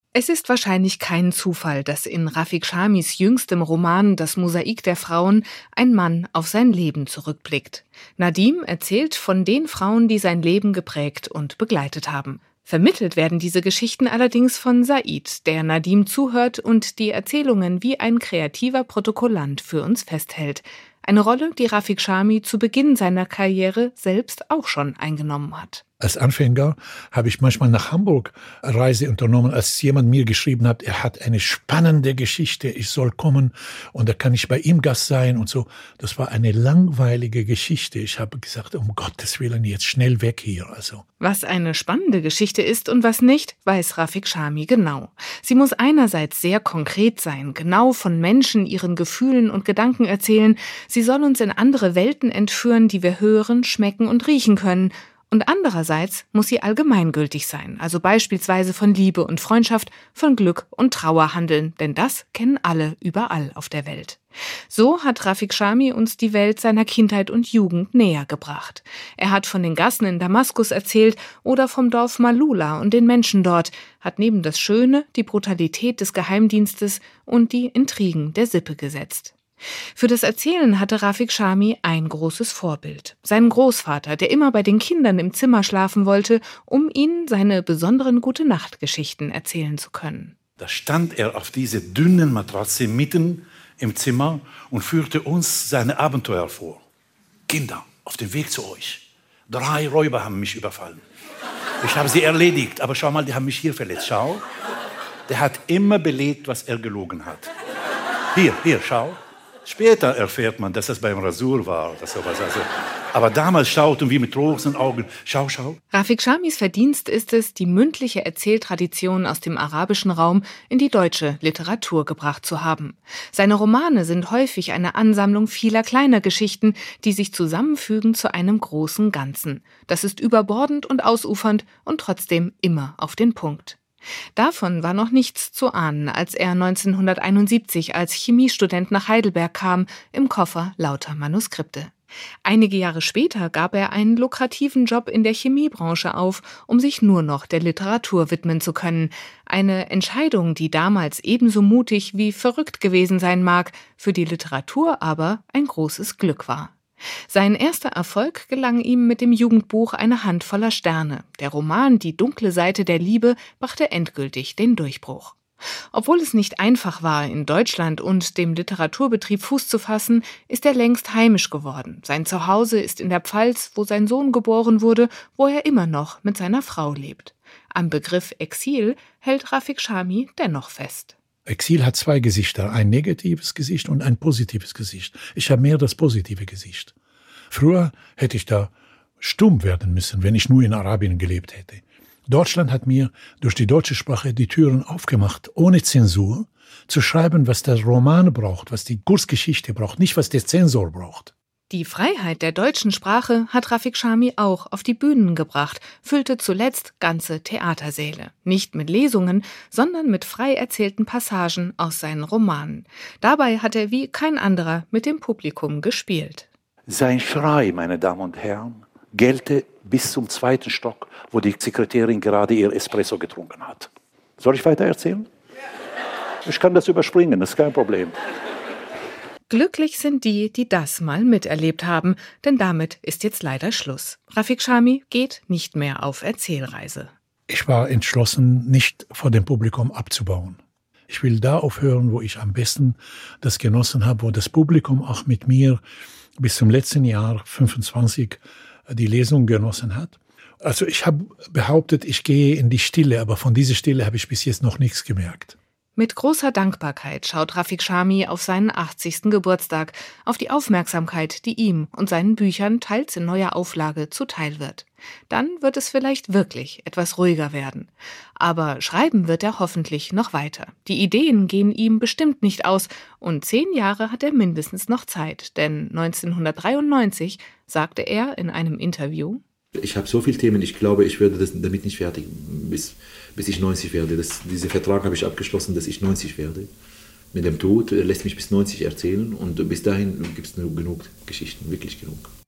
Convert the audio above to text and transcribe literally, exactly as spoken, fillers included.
Es ist wahrscheinlich kein Zufall, dass in Rafik Chamis jüngstem Roman »Das Mosaik der Frauen« ein Mann auf sein Leben zurückblickt. Nadim erzählt von den Frauen, die sein Leben geprägt und begleitet haben. Vermittelt werden diese Geschichten allerdings von Said, der Nadim zuhört und die Erzählungen wie ein kreativer Protokollant für uns festhält. Eine Rolle, die Rafik Chami zu Beginn seiner Karriere selbst auch schon eingenommen hat. Als Anfänger habe ich manchmal nach Hamburg Reise unternommen, als jemand mir geschrieben hat, er hat eine spannende Geschichte, ich soll kommen und da kann ich bei ihm Gast sein und so. Das war eine langweilige Geschichte. Ich habe gesagt, um Gottes Willen, jetzt schnell weg hier. Also. Was eine spannende Geschichte ist und was nicht, weiß Rafik Chami genau. Sie muss einerseits sehr konkret sein, genau von Menschen, ihren Gefühlen und Gedanken erzählen. Sie soll uns in andere Welten entführen, die wir hören, schmecken und riechen können. Und andererseits muss sie allgemeingültig sein, also beispielsweise von Liebe und Freundschaft, von Glück und Trauer handeln, denn das kennen alle überall auf der Welt. So hat Rafik Chami uns die Welt seiner Kindheit und Jugend näher gebracht. Er hat von den Gassen in Damaskus erzählt oder vom Dorf Malula und den Menschen dort, hat neben das Schöne die Brutalität des Geheimdienstes und die Intrigen der Sippe gesetzt. Für das Erzählen hatte Rafik Chami ein großes Vorbild. Seinen Großvater, der immer bei den Kindern im Zimmer schlafen wollte, um ihnen seine besonderen Gute-Nacht-Geschichten erzählen zu können. Da stand er auf dieser dünnen Matratze mitten im Zimmer und führte uns seine Abenteuer vor. Kinder, auf dem Weg zu euch. Drei Räuber haben mich überfallen. Ich habe sie erledigt, aber schau mal, die haben mich hier verletzt. Schau, der hat immer belegt, was er gelogen hat. Hier, hier, schau. Später erfährt man, dass das beim Rasur war oder sowas. Also, aber damals schauten wir mit großen Augen. Schau, schau. Rafik Chamis Verdienst ist es, die mündliche Erzähltradition aus dem arabischen Raum in die deutsche Literatur gebracht zu haben. Seine Romane sind häufig eine Ansammlung vieler kleiner Geschichten, die sich zusammenfügen zu einem großen Ganzen. Das ist überbordend und ausufernd und trotzdem immer auf den Punkt. Davon war noch nichts zu ahnen, als er neunzehnhunderteinundsiebzig als Chemiestudent nach Heidelberg kam, im Koffer lauter Manuskripte. Einige Jahre später gab er einen lukrativen Job in der Chemiebranche auf, um sich nur noch der Literatur widmen zu können. Eine Entscheidung, die damals ebenso mutig wie verrückt gewesen sein mag, für die Literatur aber ein großes Glück war. Sein erster Erfolg gelang ihm mit dem Jugendbuch »Eine Hand voller Sterne«. Der Roman »Die dunkle Seite der Liebe« brachte endgültig den Durchbruch. Obwohl es nicht einfach war, in Deutschland und dem Literaturbetrieb Fuß zu fassen, ist er längst heimisch geworden. Sein Zuhause ist in der Pfalz, wo sein Sohn geboren wurde, wo er immer noch mit seiner Frau lebt. Am Begriff Exil hält Rafik Chami dennoch fest. Exil hat zwei Gesichter, ein negatives Gesicht und ein positives Gesicht. Ich habe mehr das positive Gesicht. Früher hätte ich da stumm werden müssen, wenn ich nur in Arabien gelebt hätte. Deutschland hat mir durch die deutsche Sprache die Türen aufgemacht, ohne Zensur, zu schreiben, was der Roman braucht, was die Kurzgeschichte braucht, nicht was der Zensor braucht. Die Freiheit der deutschen Sprache hat Rafik Chami auch auf die Bühnen gebracht, füllte zuletzt ganze Theatersäle. Nicht mit Lesungen, sondern mit frei erzählten Passagen aus seinen Romanen. Dabei hat er wie kein anderer mit dem Publikum gespielt. Sein Schrei, meine Damen und Herren, gellte bis zum zweiten Stock, wo die Sekretärin gerade ihr Espresso getrunken hat. Soll ich weiter erzählen? Ich kann das überspringen, das ist kein Problem. Glücklich sind die, die das mal miterlebt haben, denn damit ist jetzt leider Schluss. Rafik Chami geht nicht mehr auf Erzählreise. Ich war entschlossen, nicht vor dem Publikum abzubauen. Ich will da aufhören, wo ich am besten das genossen habe, wo das Publikum auch mit mir bis zum letzten Jahr fünfundzwanzig die Lesung genossen hat. Also ich habe behauptet, ich gehe in die Stille, aber von dieser Stille habe ich bis jetzt noch nichts gemerkt. Mit großer Dankbarkeit schaut Rafik Chami auf seinen achtzigsten Geburtstag, auf die Aufmerksamkeit, die ihm und seinen Büchern teils in neuer Auflage zuteil wird. Dann wird es vielleicht wirklich etwas ruhiger werden. Aber schreiben wird er hoffentlich noch weiter. Die Ideen gehen ihm bestimmt nicht aus und zehn Jahre hat er mindestens noch Zeit, denn neunzehnhundertdreiundneunzig sagte er in einem Interview: Ich habe so viele Themen, ich glaube, ich werde das damit nicht fertig, bis, bis ich neunzig werde. Das, diesen Vertrag habe ich abgeschlossen, dass ich neunzig werde. Mit dem Tod lässt mich bis neunzig erzählen und bis dahin gibt es genug Geschichten, wirklich genug.